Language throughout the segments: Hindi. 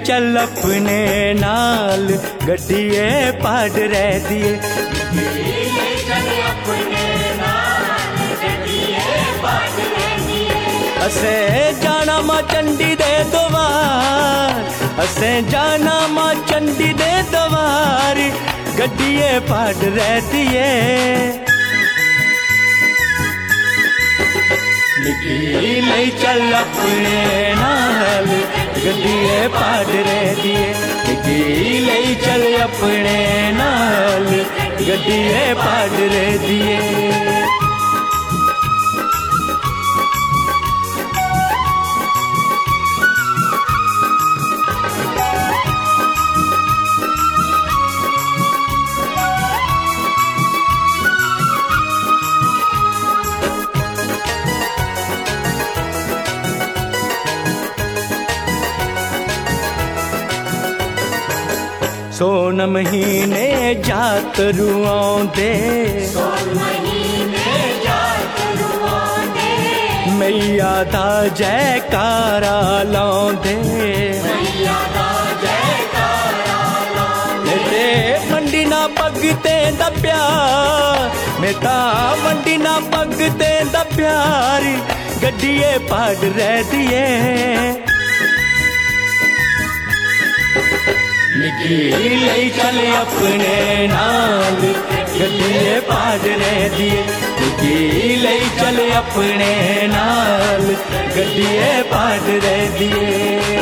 चल अपने नाल गड्डिए पाड़ रह दिए। असे जाना मां चंडी दे द्वार, असे जाना मां चंडी दे द्वार गड्डिए पाड़ रह दिए। निकी ले चल अपने नाल गड्डिए पाड़ रह दिए। निकी ले चल अपने नाल गड्डिए पाड़ रह दिए। सोन महीने जातरू आउंदे, मैया दा जयकारा लाउंदे। मेरे मंडी ना भगते दा प्यार, मेरा मंडी ना भगते दा प्यार गड्डिए पाड़ रह दिए। निकी ले चल अपने नाल गड्डिए पाड़ रह दिए। निकी ले चल अपने नाल गड्डिए पाड़ रह दिए।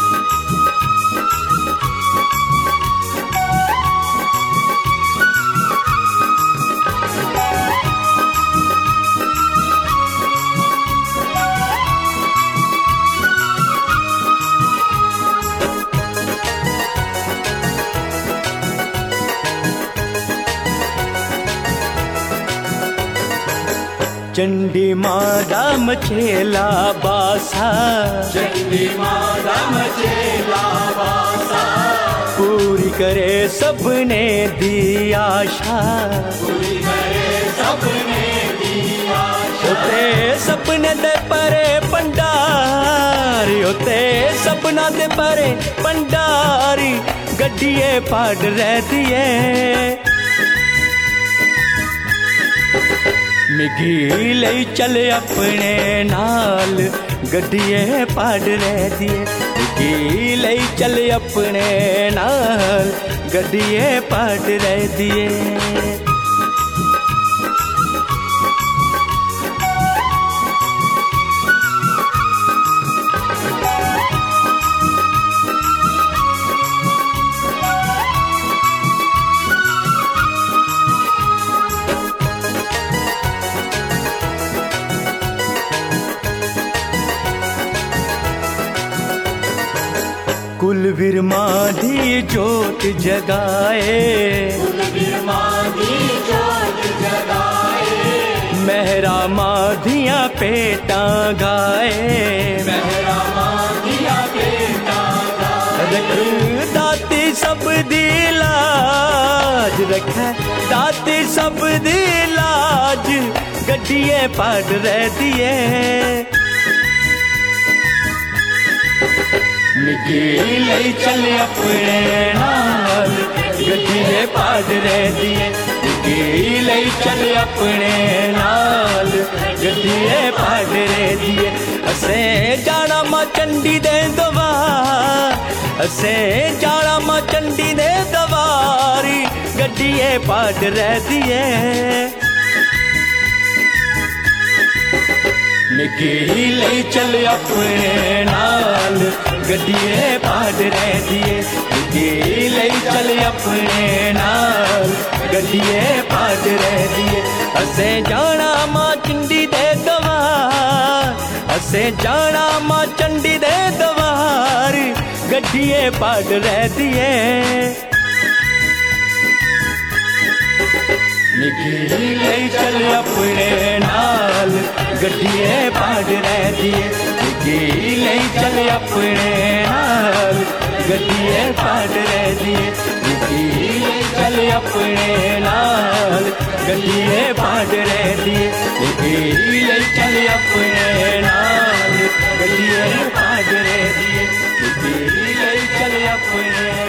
चंडी मादा मचेला बासा, चंडी मादा मचेला बासा पूरी करे सबने दी आशा। पूरी करे सबने दी आशा। होते सपने दे परे भंडारी, होते सपना दे परे भंडारी गड्डिए पाड़ रह दिए। मिगी ले चल अपने नाल गड्डिए पाड़ रह दिए। मिगी ले चल अपने नाल गड्डिए पाड़ रह दिए। कुलवीर माधी जोत जगाए, कुलवीर माधी जोत जगाए। मेहरा माधिया पेटा गाए, मेहरा माधिया पेटा गाए। रख दाती सब दी लाज, रख दाती सब दी लाज गड्डिए पाड़ रह दिए। निकी ले चल अपने नाल गड्डिए पाड़ रह दिए। निकी ले चल अपने नाल गड्डिए पाड़ रह दिए। असे जाना मां चंडी दे द्वार, असे जाना मां चंडी दे द्वारी गड्डिए पाड़ रह दिए। निकी ले चल अपने नाल गड्डिए पाड़ रह दिए। निकी ले चल अपने नाल गड्डिए पाड़ रह दिए। असे जाना मां चंडी दे द्वार, असे जाना मां चंडी दे द्वार गड्डिए पाड़ रह दिए। निकी ले चल अपने नाल गड्डिए पाड़ रह दिए। निकी ले चल अपने नाल गड्डिए पाड़ रह दिए। निकी ले चल अपने नाल गड्डिए पाड़ रह दिए। निकी ले चल अपने नाल गड्डिए पाड़ रह दिए। निकी ले चल अपने